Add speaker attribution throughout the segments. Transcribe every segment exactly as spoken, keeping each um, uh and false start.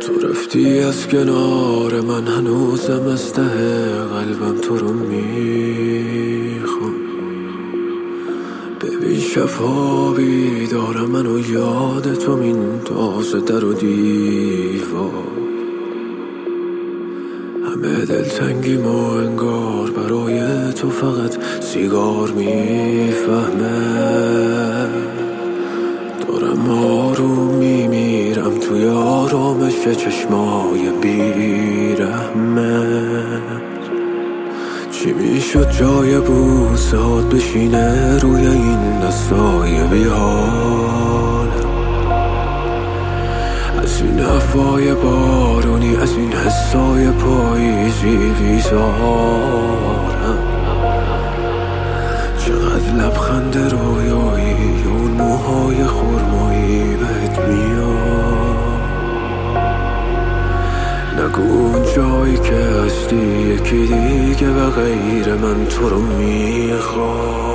Speaker 1: تو رفتی از کنار من، هنوزم از ته قلبم تو رو میخوام. ببین شبها بیدارم من و یاد تو میندازه در و دیوار. همه دلتنگیم و انگار برای تو فقط سیگار میفهمه. دارم آروم میمیرم توی آرامش چشمای بیرحمت. چی میشد جای بوسهات بشینه روی این دستای بیحالم؟ از این هوای بارونی، از این حسای پاییزی بیزارم. چقدر لبخند رویایی، اون موهای خرمایی بهت میاد. نگو اون جایی که هستی یکی دیگه به غیر من تو رو میخواد.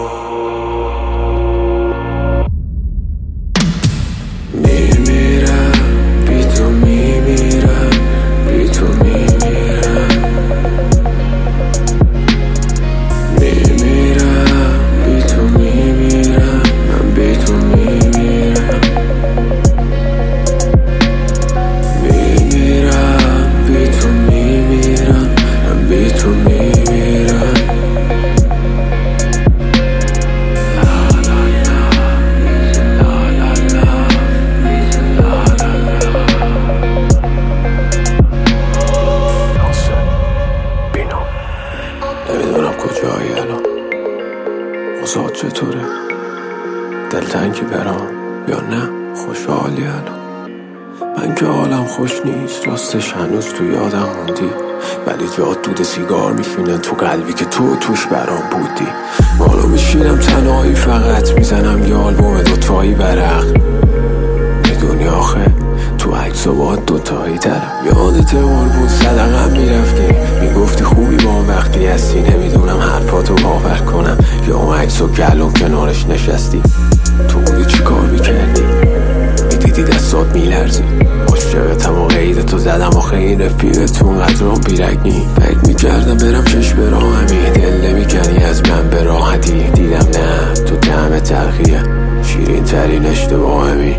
Speaker 1: نمیدونم کجایی الان، اوضاعت چطوره؟ دلتنگی برام یا نه خوشحالی الان؟ من که حالم خوش نیست، راستش هنوز تو یادم موندی، ولی جات دود سیگار میشینه تو قلبی که تو توش برام بودی. مالو میشینم تنهایی فقط میزنم یه آلبوم دوتایی برق. میدونی آخه تو عکس و با دوتایی ترم. یادت اون بود صدقم میرفتی، میگفتی خوبی با اون وقتی هستی. نمیدونم حرفاتو باور کنم یا اون عکس و گلوم کنارش نشستی. تو بودی چی کار میکردی؟ میدیدی دستات میلرزی. عاشقتم و قیدتو زدم آخه این رفیقتون قدرام بیرگنی. فکر میکردم برم چشم راهمی، دل نمیکنی از من به راحتی. دیدم نه تو طعم تلخیه، شیرین ترین اشتباهمی.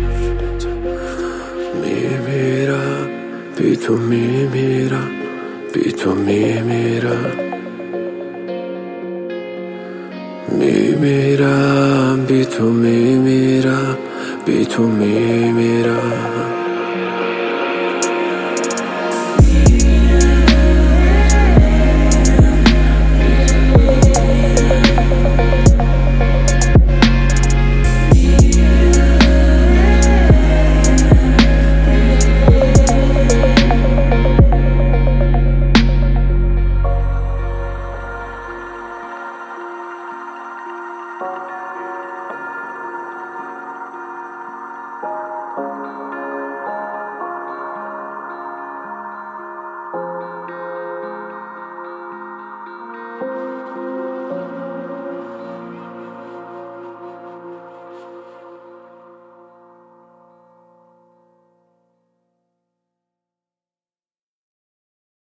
Speaker 1: میمیرم بی تو، میمیرم بی تو، میمیرم میمیرم بی تو، میمیرم بی تو، میمیرم.